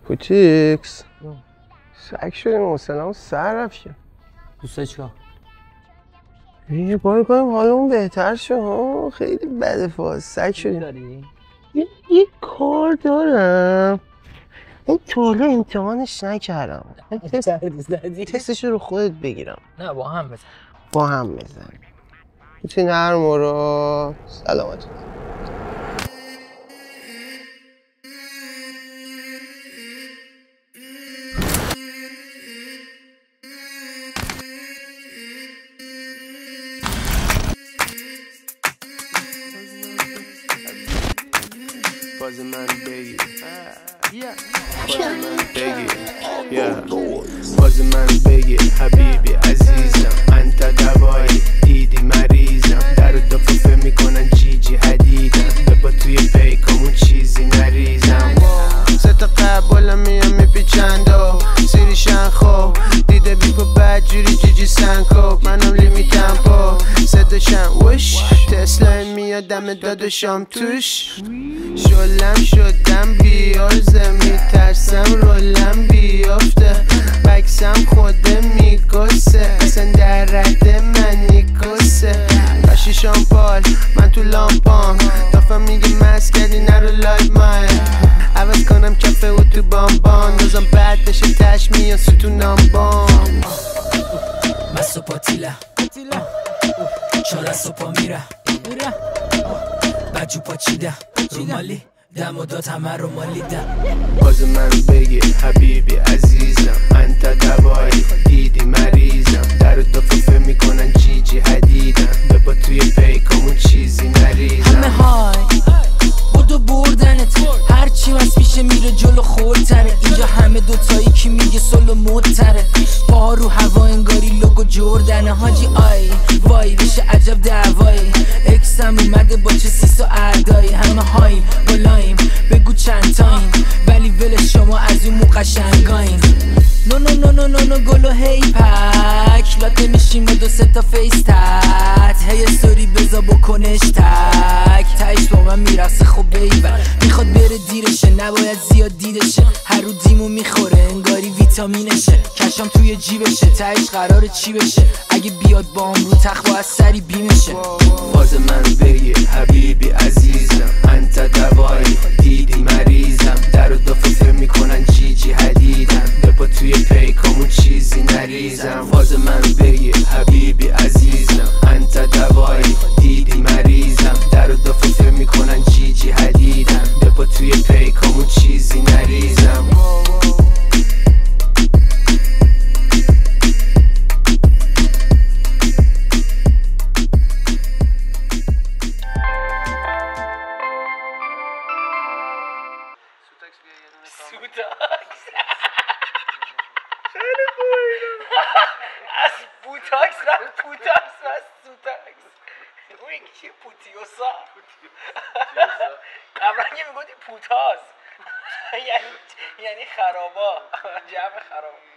پوتیکس سگ شدیم حسنمون سر رفت که دوسته چیکار؟ یه کاری کنیم حالمون بهتر شد ها. خیلی بده فاز سگ شدیم. یه کار دارم این طوله امتحانش نکردم تستش رو خودت بگیرم. نه با هم بزن. با هم بزن میتونی هر مورا سلامت. باز من بگیر باز من بگیر حبیبی عزیزم انت دوایی دیدی مریضم در دفعه میکنن جیجی حدیدم ببا توی پیکامون چیزی نریزم ست قبولم میام میپیچند و سیریشن خوب دیده بیپو بدجوری جیجی سنکوب منم لیمیتم پا صدشم وش تسلا میاد دم دادشم توش شلم شدم بیارزه میترسم رولم بیافته بکسم خوده میگسه اصلا در رد من نیکسه باشی شامپال من تو لامپام دافم میگه مست کردی نرو لایف مای عوض کنم کفه و تو بامبان دوزم بد بشه تش میان ستونم بام مست و پاتیله چاره سپا میره بجو پاچیده رومالی دم و داد همه رو مالیدم باز من بگیر حبیبی عزیزم انت دوایی دیدی مریضم در دفعه میکنن جیجی حدیدم ببا توی پیکامون چیزی نریزم همه های بودو بردنت هرچی وز پیشه میره جلو خورتره اینجا همه دوتایی کی میگه سلو مدتره پاها رو هوا انگاری لوگو جردنه حاجی آی وای بشه عجب دعوایی اکسم اومده با چه سیس و اعدایی همه هاییم بالایم بگو چند تایم ولی ولش شما از اون مو قشنگاییم نو نو نو نو نو نو گلو هی پک لاته میشیم و دو سه تا فیس تت هی استوری بزا بکنش تک تایش با من میرقصه خب بیبر میخواد بره دیرشه نباید زیاد دیدشه هر رو دیمو میخوره انگاری ویتامینشه کشم توی جیبشه تایش قراره چی بشه اگه بیاد با هم رو تخت باید سری بیمشه باز من بگیر حبیبی عزیزم انت دوایی دیدی مریضم در و دفعه میکنن جیجی حدیدم ببا توی پیکامون چیزی نریزم باز من بگیر حبیبی عزیزم انت دوایی دیدی مریضم در و دفعه میکنن جیجی حدیدم ببا توی پیکامون چیزی نریزم سوتاکس خیلی خوبه از بوتاکس رفت پوتاکس و از سوتاکس اون یکی چیه پوتیوسا قبلا یه میگوتی پوتاز یعنی خرابا جمع خراب